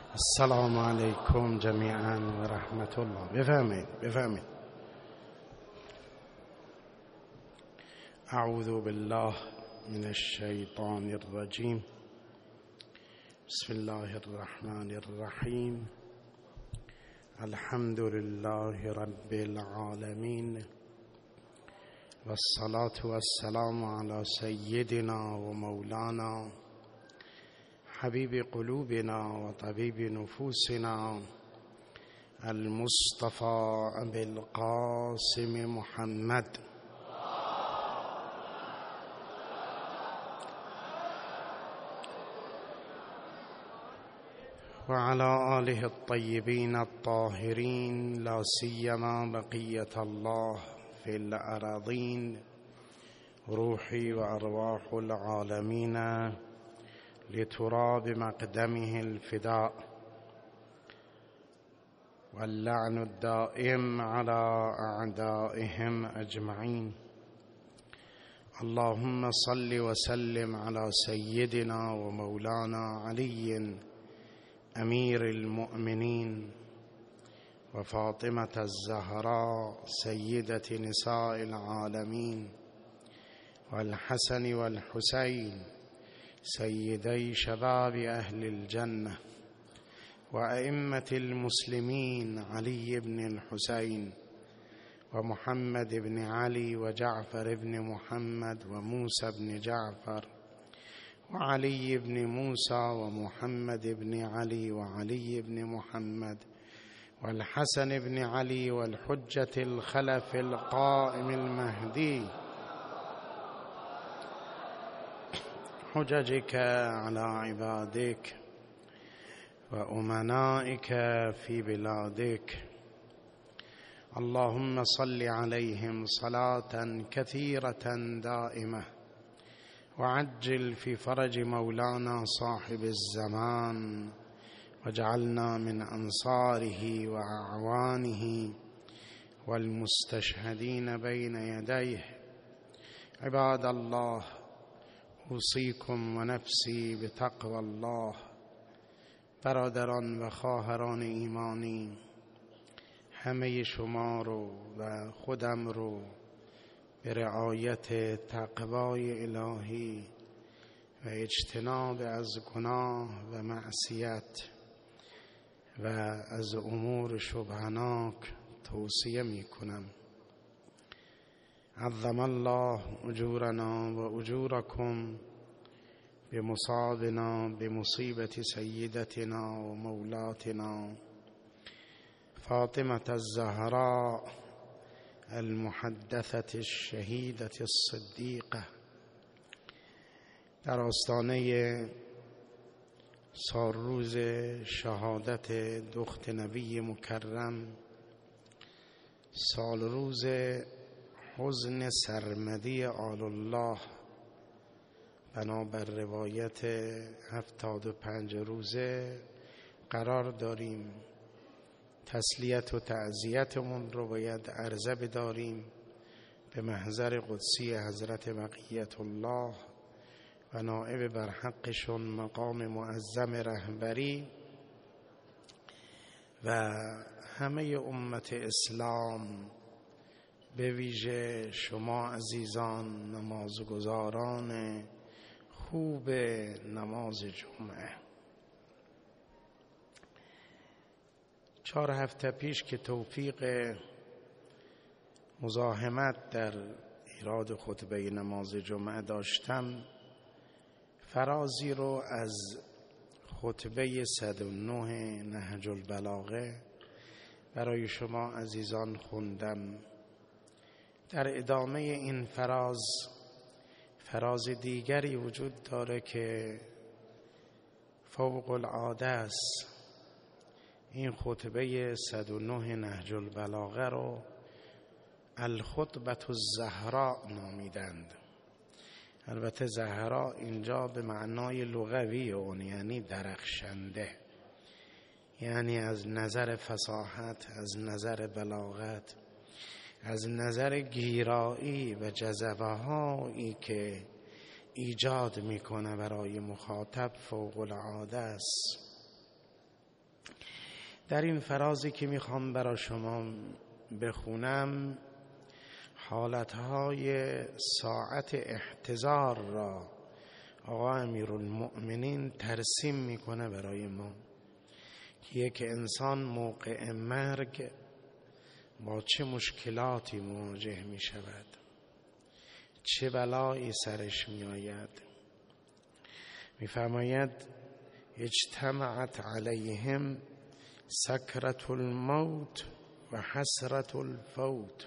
السلام علیکم جمیعا و رحمت الله. بفهمید. اعوذ بالله من الشیطان الرجیم. بسم الله الرحمن الرحیم. الحمد لله رب العالمین والصلاة والسلام على سیدنا و مولانا حبیب قلوبنا و طبیب نفوسنا المصطفى ابی القاسم محمد و علی آله الطیبین الطاهرین لا سیما بقیة الله فی الأراضین روحی و ارواح العالمین لتراب مقدمه الفداء واللعن الدائم على أعدائهم أجمعين. اللهم صل وسلم على سيدنا ومولانا علي أمير المؤمنين وفاطمة الزهراء سيدة نساء العالمين والحسن والحسين سيدي شباب أهل الجنة وأئمة المسلمين علي بن الحسين ومحمد بن علي وجعفر بن محمد وموسى بن جعفر وعلي بن موسى ومحمد بن علي وعلي بن محمد والحسن بن علي والحجة الخلف القائم المهدي حججك على عبادك وأمنائك في بلادك. اللهم صل عليهم صلاة كثيرة دائمة وعجل في فرج مولانا صاحب الزمان واجعلنا من أنصاره وأعوانه والمستشهدين بين يديه. عباد الله، اوصیکم و نفسی به تقوی الله. برادران و خواهران ایمانی، همه شما رو و خودم رو به رعایت تقوای الهی و اجتناب از گناه و معصیت و از امور شبهناک توصیه می کنم. عظم الله اجورنا و اجورکم بمصابنا بمصیبت سیدتنا و مولاتنا فاطمة الزهراء المحدثة الشهیدة الصدیقه. در آستانه سالروز شهادت دخت نبی مکرم، سالروز حزن سرمدی آل الله بنابر روایت 75 روزه قرار داریم. تسلیت و تعزیتمون رو باید عرضه بداریم به محضر قدسی حضرت بقیت الله و نائب بر حقشون مقام معظم رهبری و همه امت اسلام، به ویژه شما عزیزان نمازگزاران خوب نماز جمعه. 4 هفته پیش که توفیق مزاحمت در ایراد خطبه نماز جمعه داشتم، فرازی رو از خطبه 109 نهج البلاغه برای شما عزیزان خوندم. در ادامه این فراز دیگری وجود داره که فوق العاده است. این خطبه 109 نهج البلاغه رو الخطبة الزهراء نامیدند. البته زهراء اینجا به معنای لغوی اون یعنی درخشنده، یعنی از نظر فصاحت، از نظر بلاغت، از نظر گیرایی و جذبه هایی که ایجاد میکنه برای مخاطب فوق العاده است. در این فرازی که میخوام برای شما بخونم حالتهای ساعت احتضار را آقا امیرالمؤمنین ترسیم میکنه برای ما که یک انسان موقع مرگ با چه مشکلاتی مواجه می شود، چه بلایی سرش می آید. می فرماید اجتمعت علیهم سکرت الموت و حسرت الفوت.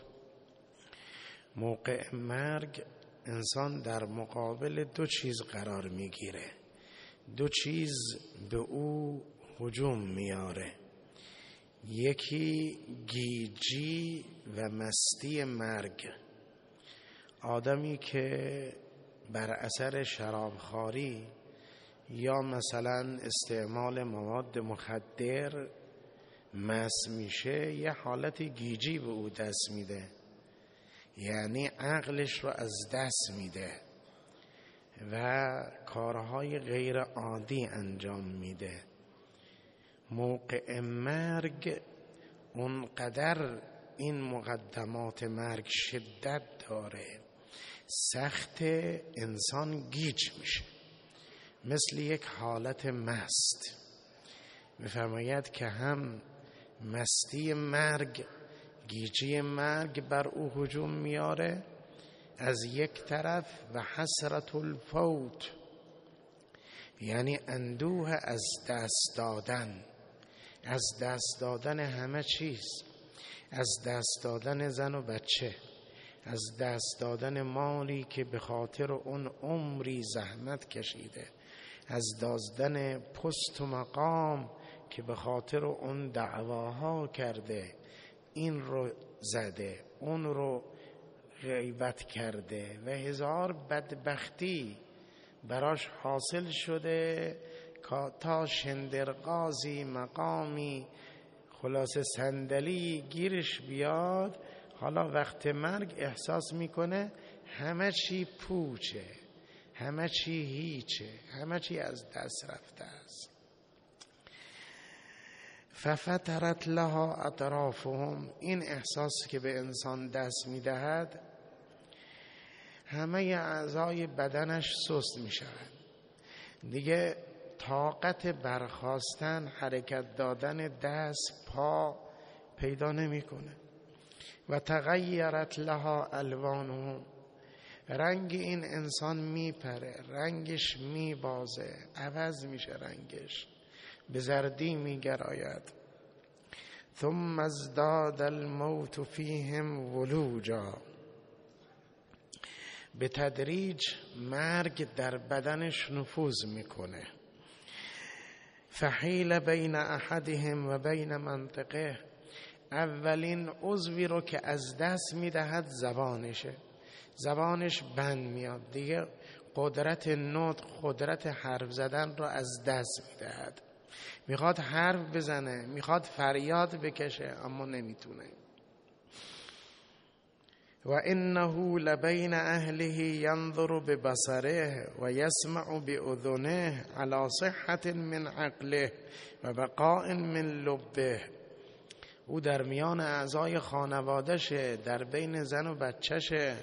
موقع مرگ انسان در مقابل دو چیز قرار می گیره، دو چیز به او هجوم میاره. یکی گیجی و مستی مرگ. آدمی که بر اثر شرابخواری یا مثلا استعمال مواد مخدر مست میشه، یه حالت گیجی به او دست میده، یعنی عقلش رو از دست میده و کارهای غیر عادی انجام میده. موقع مرگ اونقدر این مقدمات مرگ شدت داره، سخت، انسان گیج میشه، مثل یک حالت مست. میفرماید که هم مستی مرگ، گیجی مرگ بر او هجوم میاره از یک طرف، و حسرت الفوت یعنی اندوه از دست دادن، از دست دادن همه چیز، از دست دادن زن و بچه، از دست دادن مالی که به خاطر اون عمری زحمت کشیده، از دادن پست و مقام که به خاطر اون دعواها کرده، این رو زده، اون رو غیبت کرده و هزار بدبختی براش حاصل شده تا شندرغازی مقامی خلاصه صندلی گیرش بیاد. حالا وقت مرگ احساس میکنه همه چی پوچه، همه چی هیچه، همه چی از دست رفته است. ففترت لها اطرافهم. این احساس که به انسان دست میدهد، همه اعضای بدنش سست میشود، دیگه طاقت برخاستن، حرکت دادن دست پا پیدا نمیکنه. و تغیرت لها الوانهم. رنگ این انسان میپره، رنگش میبازه، عوض میشه، رنگش به زردی میگراید. ثم ازداد الموت فیهم ولوجا. به تدریج مرگ در بدنش نفوذ میکنه. فحیل بین احدهم و بین منطقه. اولین عضوی رو که از دست میدهد زبانشه، زبانش بند میاد، دیگه قدرت نطق، قدرت حرف زدن رو از دست میدهد. میخواد حرف بزنه، میخواد فریاد بکشه، اما نمیتونه. و انه لبین اهله ینظر ببصره و یسمع باذنه علی صحت من عقله و بقاء من لبه. او در میان اعضای خانوادهشه، در بین زن و بچهشه،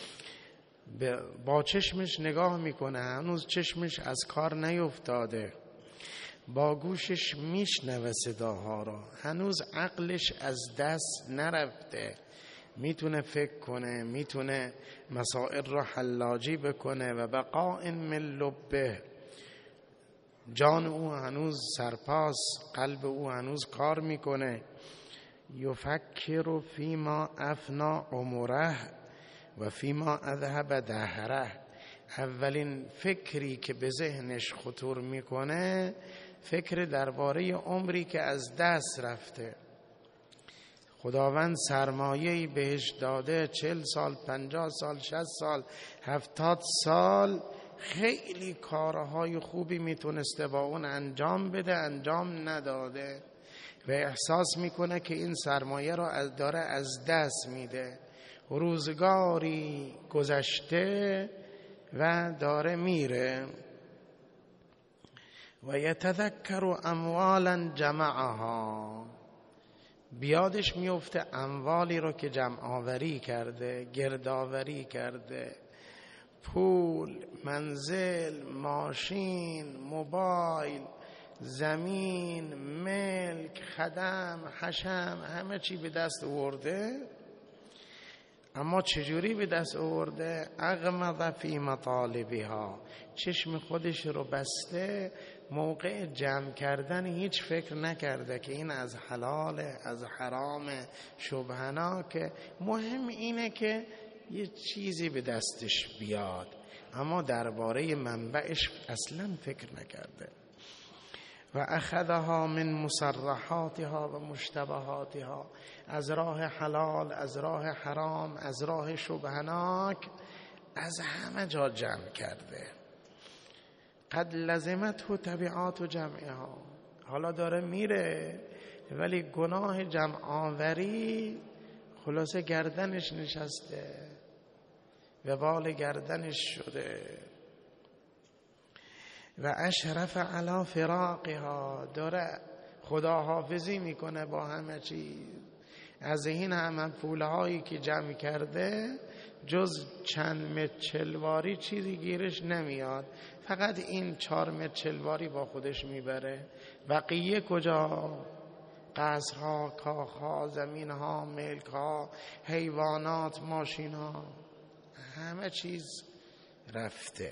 با چشمش نگاه میکنه، هنوز چشمش از کار نیفتاده، با گوشش میشنوه صداها را، هنوز عقلش از دست نرفته، میتونه فکر کنه، میتونه مسائل را حلاجی بکنه. و بقاء من لبه. جان او هنوز سرپاس، قلب او هنوز کار میکنه. یفکر فیما افنا عمره و فیما اذهب دهره. اولین فکری که به ذهنش خطور میکنه فکر درباره عمری که از دست رفته. خداوند سرمایه‌ای بهش داده، 40 سال، 50 سال، 60 سال، 70 سال، خیلی کارهای خوبی میتونسته با اون انجام بده، انجام نداده و احساس میکنه که این سرمایه رو داره از دست میده. روزگاری گذشته و داره میره. و یتذکر اموالا جمعها. بیادش میفته اموالی رو که جمع آوری کرده، گردآوری کرده، پول، منزل، ماشین، موبایل، زمین، ملک، خدم، حشم، همه چی به دست آورده. اما چجوری به دست آورده؟ اغمض فی مطالبها، چشم خودش رو بسته، موقع جمع کردن هیچ فکر نکرده که این از حلاله، از حرامه، شبهناکه. مهم اینه که یه چیزی به دستش بیاد، اما درباره منبعش اصلا فکر نکرده. و اخذها من مسرحاتها و مشتبهاتها، از راه حلال، از راه حرام، از راه شبهناک، از همه جا جمع کرده. قد لزمته تبعات جمعها، حالا داره میره ولی گناه جمع آوری خلاصه گردنش نشسته، وبال گردنش شده. و اشرف علی فراقها، داره خداحافظی میکنه با همه چیز. از این همه پولهایی که جمع کرده جز چند متر چلواری چیزی گیرش نمیاد، فقط این 4 متر چلواری با خودش میبره. بقیه کجا؟ قصرها، کاخها، زمینها، ملکها، حیوانات، ماشینها، همه چیز رفته.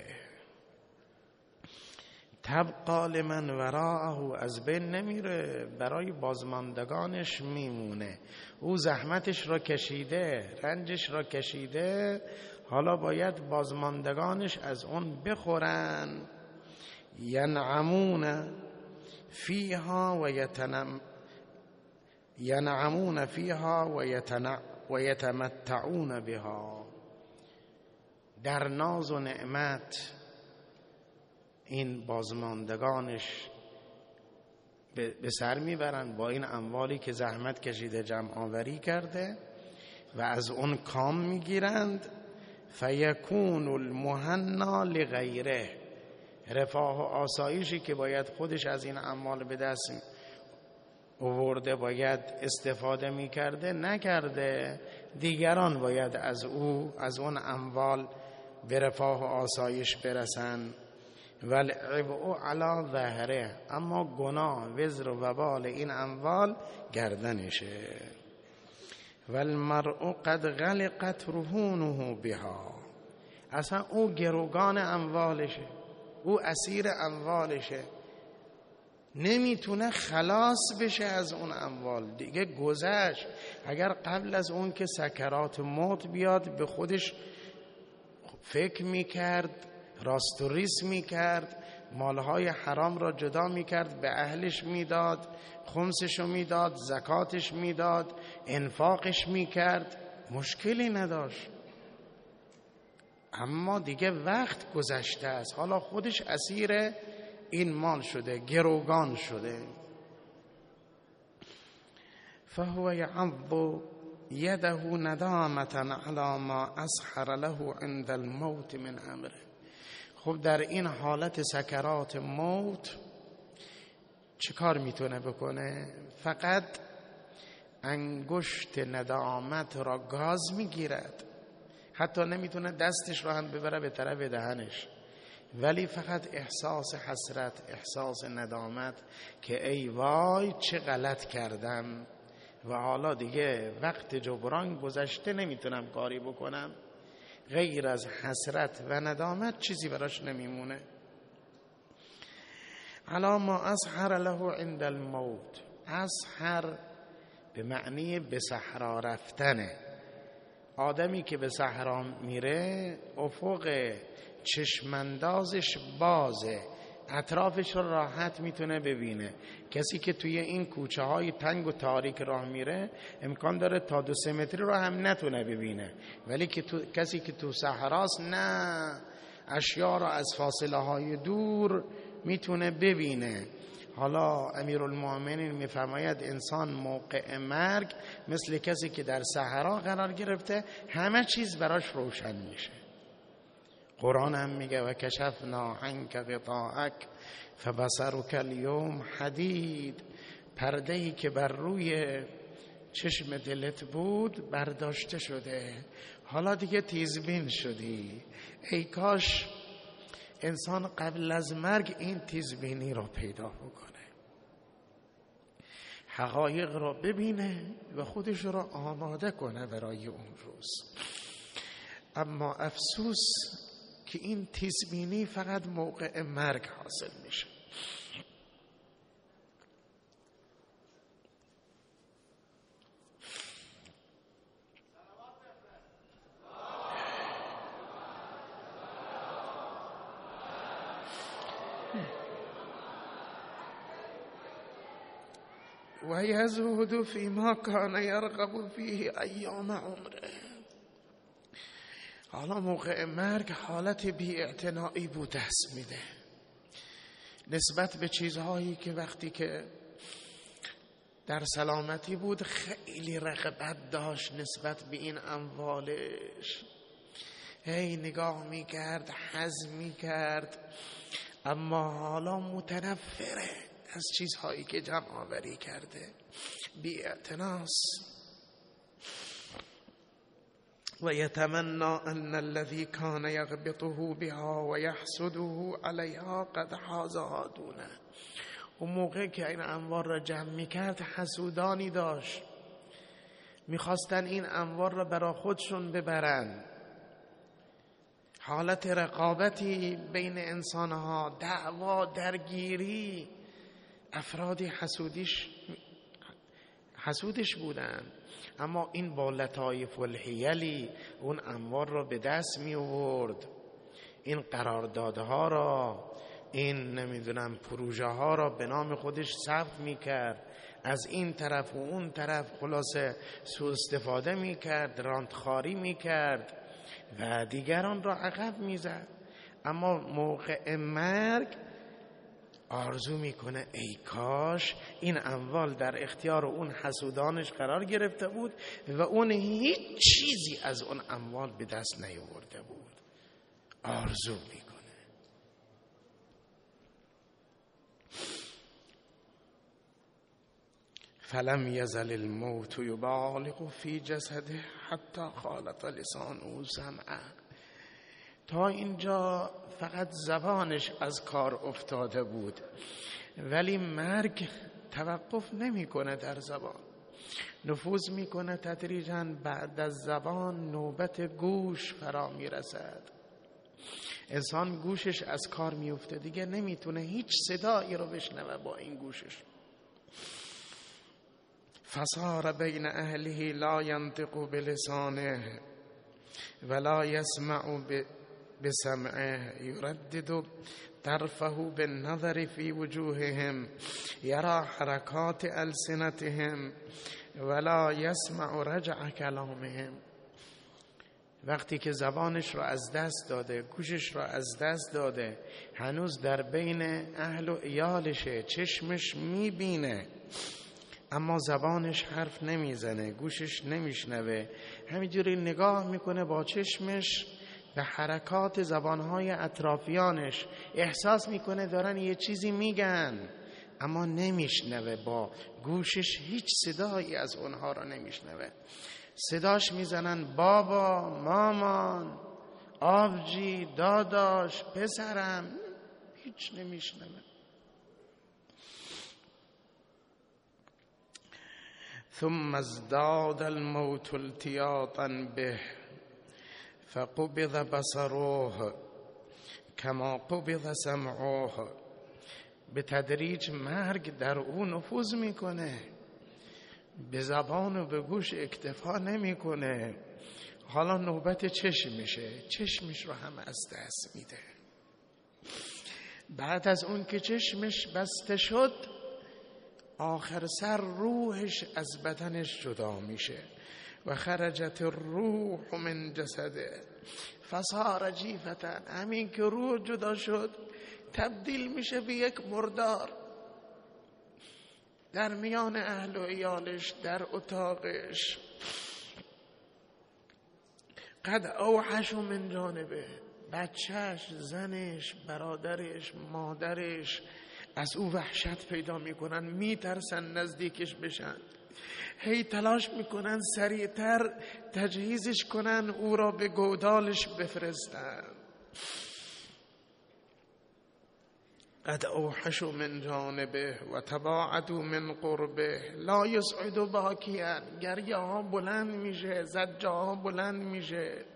تبقى لمن وراءه، از بین نمیره، برای بازماندگانش میمونه. او زحمتش را کشیده، رنجش را کشیده، حالا باید بازماندگانش از اون بخورن. ینعمون فیها و یتمتعون بها، در ناز و نعمت این بازماندگانش به سر میبرن با این اموالی که زحمت کشیده جمع آوری کرده و از اون کام میگیرند. فیکون المهنا لغیره، رفاه و آسایشی که باید خودش از این اموال به دست آورده باید استفاده میکرده نکرده، دیگران باید از اون اموال به رفاه و آسایش برسن. والعبء علی ظهره، اما گناه، وزر و وبال این اموال گردنشه. والمرء قد غلقت رهونه بها، اصلا او گروگان اموالشه، او اسیر اموالشه، نمیتونه خلاص بشه از اون اموال دیگه. گذشت. اگر قبل از اون که سکرات موت بیاد به خودش فکر میکرد، راست و ریس میکرد، مالهای حرام را جدا میکرد، به اهلش میداد، خمسشو میداد، زکاتش میداد، انفاقش میکرد، مشکلی نداشت. اما دیگه وقت گذشته است، حالا خودش اسیر این مال شده، گروگان شده. فهو یعض یده ندامة علی ما اسحر له عند الموت من امره. خب در این حالت سکرات موت چه کار میتونه بکنه؟ فقط انگشت ندامت را گاز میگیرد، حتی نمیتونه دستش را هم ببره به طرف دهنش، ولی فقط احساس حسرت، احساس ندامت که ای وای چه غلط کردم و حالا دیگه وقت جبران گذشته، نمیتونم کاری بکنم. غیر از حسرت و ندامت چیزی براش نمیمونه. علی ما اسحر له عند الموت، اسحر به معنی به صحرا رفتنه. آدمی که به صحرا میره افق چشماندازش بازه، اطرافش رو راحت میتونه ببینه. کسی که توی این کوچه های تنگ و تاریک راه میره امکان داره تا 2-3 متری رو هم نتونه ببینه، ولی کسی که تو صحراست نه، اشیا رو از فاصله های دور میتونه ببینه. حالا امیرالمؤمنین میفرماید انسان موقع مرگ مثل کسی که در صحرا قرار گرفته، همه چیز براش روشن میشه. قرآن هم میگه و کشفنا عنک غطاءک فبصرک اليوم حدید، پرده‌ای که بر روی چشم دلت بود برداشته شده، حالا دیگه تیزبین شدی. ای کاش انسان قبل از مرگ این تیزبینی رو پیدا بکنه، حقایق رو ببینه و خودش رو آماده کنه برای اون روز. اما افسوس که این تیزبینی فقط موقع مرگ حاصل میشه. و یزهد فیما کان یرغب فیه ایام عمره. حالا موقع مرگ حالت بی‌اعتنایی بود دست میده نسبت به چیزهایی که وقتی که در سلامتی بود خیلی رغبت داشت نسبت به این اموالش، هی نگاه میکرد، حظ میکرد، اما حالا متنفره از چیزهایی که جمع آوری کرده، بی‌اعتناست. و یتمنى ان الذي كان یغبطه بها و یحسده علیها قد حازها دونه. اون موقع که این اموال را جمع میکرد حسودانی داشت، میخواستن این اموال را برای خودشون ببرن. حالت رقابتی بین انسانها، دعوا، درگیری، افرادی حسودش بودن، اما این با لطایف الحیلی اون اموال را به دست می آورد، این قراردادها را، این نمیدونم پروژه ها را به نام خودش ثبت می کرد، از این طرف و اون طرف خلاصه سوء استفاده می کرد، راندخاری می کرد و دیگران را عقب می زد. اما موقع مرگ آرزو میکنه ای کاش این اموال در اختیار اون حسودانش قرار گرفته بود و اون هیچ چیزی از اون اموال به دست نیاورده بود. آرزو میکنه. فلم یزل الموت یبالغ فی جسده حتی خالط لسانه سمعه. تا اینجا فقط زبانش از کار افتاده بود، ولی مرگ توقف نمیکنه در زبان، نفوذ میکنه تدریجاً. بعد از زبان نوبت گوش فرا میرسد، انسان گوشش از کار میفته، دیگه نمیتونه هیچ صدایی رو بشنوه با این گوشش. فصار بین اهله لا ينطق بلسانه ولا يسمع بسمعه يردد طرفه بالنظر في وجوههم يرى حركات ألسنتهم ولا يسمع رجع كلامهم. وقتی که زبانش را از دست داده، گوشش را از دست داده، هنوز در بین اهل و عیالشه، چشمش میبینه اما زبانش حرف نمیزنه، گوشش نمیشنوه، همینجوری نگاه میکنه با چشمش به حرکات زبانهای اطرافیانش، احساس میکنه دارن یه چیزی میگن اما نمیشنوه، با گوشش هیچ صدایی از اونها را نمیشنوه. صداش میزنن بابا، مامان، آبجی، داداش، پسرم، هیچ نمیشنوه. ثم ازداد الموت التیاطا به فقبض بصره کما قبض سمعه. به تدریج مرگ در او نفوذ میکنه، به زبان و به گوش اکتفا نمیکنه، حالا نوبت چشمشه، چشمش رو هم از دست میده. بعد از اون که چشمش بسته شد، آخر سر روحش از بدنش جدا میشه و خرجت الروح من جسده فصار جیفة. همین که روح جدا شد تبدیل میشه به یک مردار در میان اهل و عیالش، در اتاقش. قد اوحش من جانبه، بچهش، زنش، برادرش، مادرش از او وحشت پیدا میکنن، میترسن نزدیکش بشن. هی تلاش میکنن سریعتر تجهیزش کنن، او را به گودالش بفرستن. قد اوحشوا من جانبه و تباعدوا من قربه لا یسعد باکیا. گریه ها بلند میشه، زجه ها بلند میشه،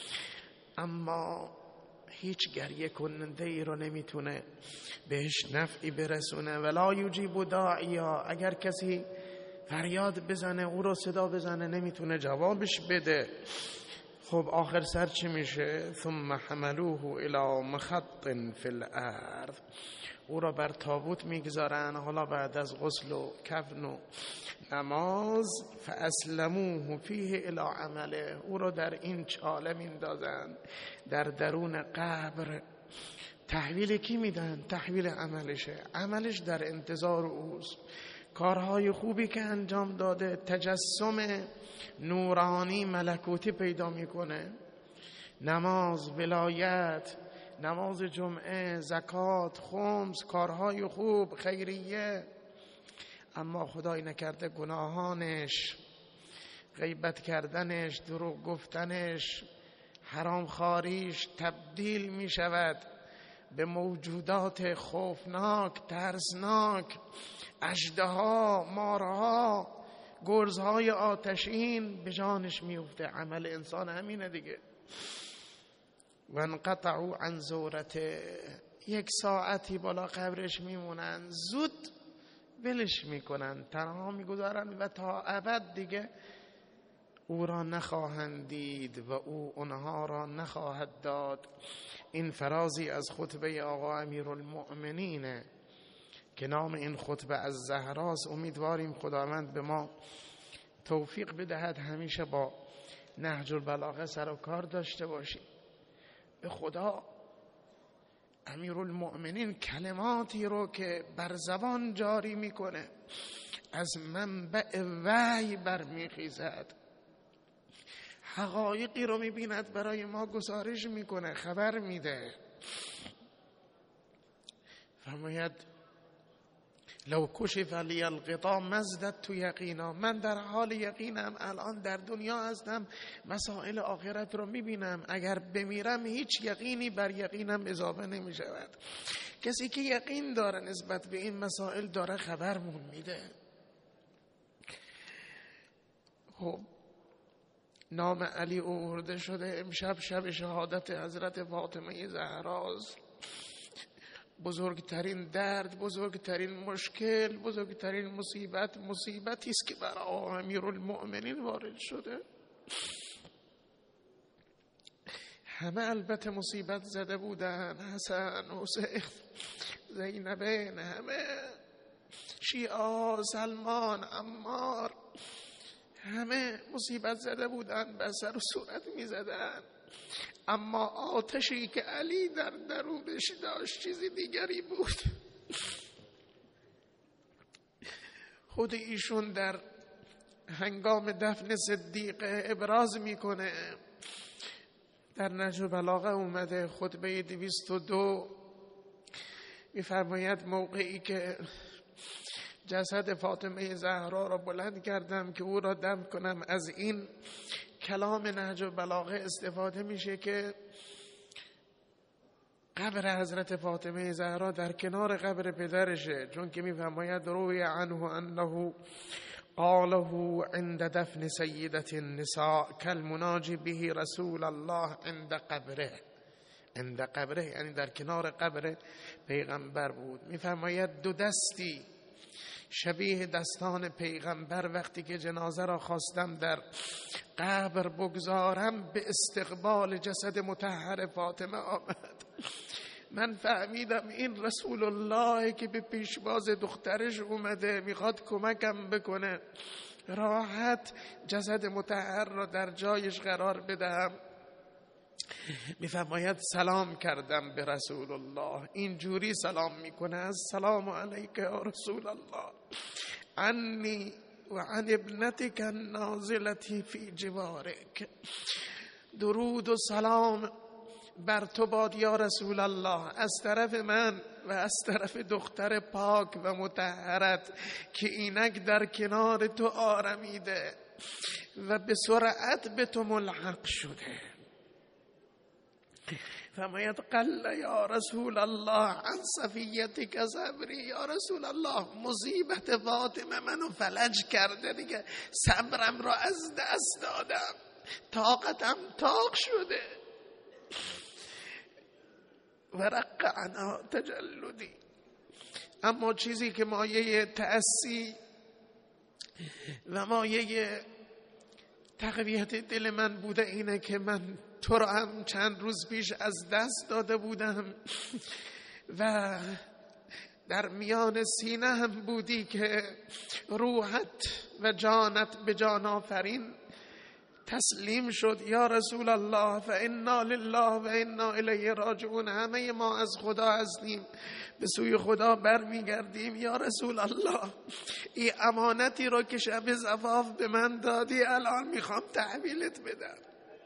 اما هیچ گریه کننده ای رو نمیتونه بهش نفعی برسونه. ولا یجیب داعیا، اگر کسی فریاد بزنه، او رو صدا بزنه، نمیتونه جوابش بده. خب آخر سر چی میشه؟ ثم حملوه الی مخط فی الارض، او را بر تابوت میگذارن، حالا بعد از غسل و کفن و نماز، فاسلموه فیه الی عمله، او را در این چاله میندازن، در درون قبر. تحویل کی میدن؟ تحویل عملشه. عملش در انتظار اوست. کارهای خوبی که انجام داده تجسم نورانی ملکوتی پیدا میکنه. نماز، ولایت، نماز جمعه، زکات، خمس، کارهای خوب، خیریه. اما خدای نکرده گناهانش، غیبت کردنش، دروغ گفتنش، حرام خواریش تبدیل می شود به موجودات خوفناک، ترسناک، اژدها، مارها، گرزهای آتشین به جانش میفته. عمل انسان همینه دیگه. و انقطعوا عن زورته، یک ساعتی بالا قبرش میمونن، زود ولش میکنن، تنها میگذارن و تا ابد دیگه او را نخواهند دید و او اونها را نخواهد داد. این فرازی از خطبه آقا امیرالمؤمنینه که نام این خطبه از زهراست. امیدواریم خداوند به ما توفیق بدهد همیشه با نهج البلاغه سر و کار داشته باشیم. به خدا امیرالمؤمنین کلماتی رو که بر زبان جاری میکنه از منبع وحی برمیخیزد، حقایقی رو میبیند برای ما گزارش میکنه، خبر میده. فرماید لو کشف لی الغطا مزددت یقینا، من در حال یقینم، الان در دنیا هستم، مسائل آخرت رو میبینم، اگر بمیرم هیچ یقینی بر یقینم اضافه نمی شود. کسی که یقین داره نسبت به این مسائل داره خبرمون میده. خب نام علی آورده شده. امشب شب شهادت حضرت فاطمه زهراست. بزرگترین درد، بزرگترین مشکل، بزرگترین مصیبتی است که بر امیرالمؤمنین وارد شده. همه البته مصیبت زده بودن، حسن، حسین، زینبین، همه شیعه، سلمان، عمار، همه مصیبت زده بودن، بر سر و صورت می زدن. اما آتشی که علی در درونش داشت چیزی دیگری بود. خود ایشون در هنگام دفن صدیقه ابراز میکنه، در نهج البلاغه اومده خطبه 202 میفرماید موقعی که جسد فاطمه زهرا را بلند کردم که او را دفن کنم، از این کلام نهج البلاغه استفاده میشه که قبر حضرت فاطمه زهرا در کنار قبر پدرشه، چون که میفرماید روی عنه انه قاله عند دفن سیدة النساء کالمناجی به رسول الله عند قبره. عند قبره یعنی در کنار قبر پیغمبر بود. میفرماید دو دستی شبیه دستان پیغمبر وقتی که جنازه را خواستم در قبر بگذارم به استقبال جسد مطهر فاطمه آمد. من فهمیدم این رسول الله که به پیشواز دخترش اومده میخواد کمکم بکنه، راحت جسد مطهر را در جایش قرار بدهم. میفرماید سلام کردم به رسول الله، اینجوری سلام میکنه: السلام علیک یا رسول الله، عنی و عن ابنتک النازلة فی جوارک. درود و سلام بر تو باد یا رسول الله، از طرف من و از طرف دختر پاک و مطهرت که اینک در کنار تو آرمیده و به سرعت به تو ملحق شده. فرماید قل یا رسول الله عن صفیتک صبری، یا رسول الله مصیبت فاطمه منو فلج کرده دیگه، صبرم را از دست دادم، طاقتم طاق شده. و رق عنها تجلدی، اما چیزی که مایه تأسی و مایه تقویت دل من بوده اینه که من تو را هم چند روز پیش از دست داده بودم و در میان سینه هم بودی که روحت و جانت به جان آفرین تسلیم شد. یا رسول الله فانا لله و انا الیه راجعون، همه ما از خدا هستیم، به سوی خدا برمیگردیم. یا رسول الله این امانتی رو که شب زفاف به من دادی الان میخوام تحویلت بدم.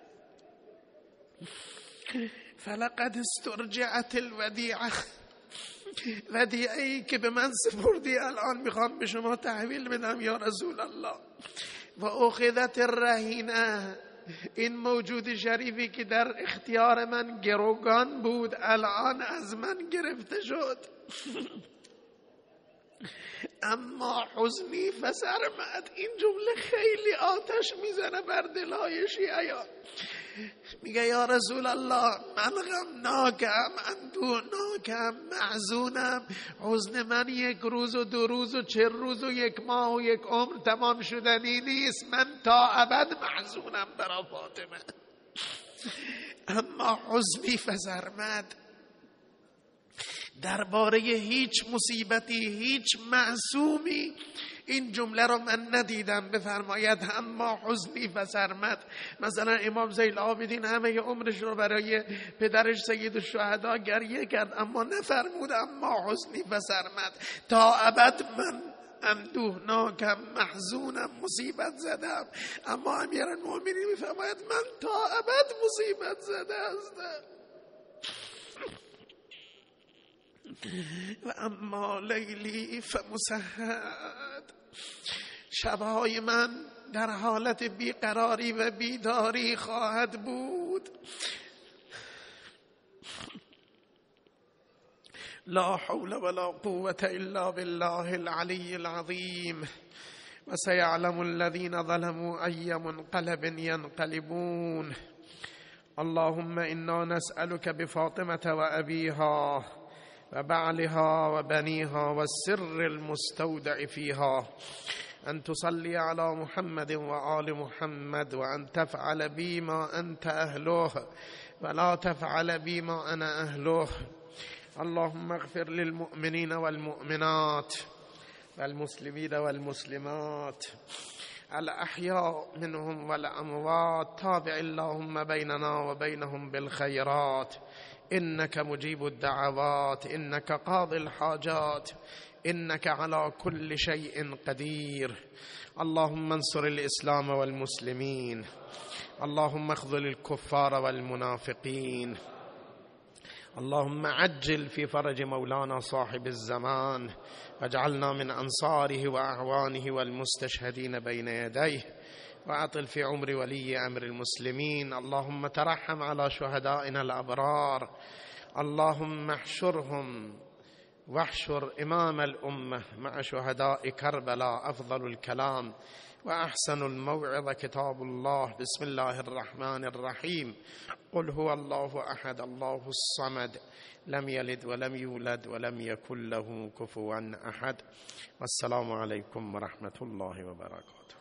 فلقد استرجعت الودیعه، ودیعه‌ای که به من سپردی الان میخوام به شما تحویل بدم یا رسول الله. و اخذت الرهینه، این موجود شریفی که در اختیار من گروگان بود الان از من گرفته شد. اما حزنی فسرمد، این جمله خیلی آتش میزنه بر دلهای شیعیان. میگه یا رسول الله من غمناکم، اندوهناکم، محزونم، حزن من 1 روز و 2 روز و 40 روز و 1 ماه و 1 عمر تمام شدنی نیست، من تا ابد محزونم برای فاطمه. اما حزنی فسرمد، درباره هیچ مصیبتی، هیچ معصومی این جمله رو من ندیدم. بفرماید اما حزنی فسرمد. مثلا امام زین العابدین همه عمرش رو برای پدرش سید الشهدا گریه کرد، اما نفرمود اما حزنی فسرمد. تا ابد من اندوهناکم، محزونم، مصیبت زدم. اما امیرالمؤمنین میفرماید من تا ابد مصیبت زده هستم. و اما لیلی فمسهد، شبهای من در حالت بیقراری و بیداری خواهد بود. لا حول ولا قوة الا بالله العلی العظیم. و سيعلم الذين ظلموا أي منقلب ينقلبون. اللهم إنا نسألك بفاطمة وأبيها وبعلها وبنيها والسر المستودع فيها أن تصلي على محمد وآل محمد، وأن تفعل بي ما أنت أهله ولا تفعل بي ما أنا أهله. اللهم اغفر للمؤمنين والمؤمنات والمسلمين والمسلمات الأحياء منهم والأموات. تابع اللهم بيننا وبينهم بالخيرات، إنك مجيب الدعوات، إنك قاضي الحاجات، إنك على كل شيء قدير. اللهم انصر الإسلام والمسلمين، اللهم اخذل الكفار والمنافقين، اللهم عجل في فرج مولانا صاحب الزمان، واجعلنا من أنصاره وأعوانه والمستشهدين بين يديه، وأطل في عمر ولي أمر المسلمين. اللهم ترحم على شهدائنا الأبرار، اللهم احشرهم واحشر إمام الأمة مع شهداء كربلاء. أفضل الكلام وأحسن الموعظة كتاب الله. بسم الله الرحمن الرحيم. قل هو الله أحد الله الصمد لم يلد ولم يولد ولم يكن له كفوا أحد. والسلام عليكم ورحمة الله وبركاته.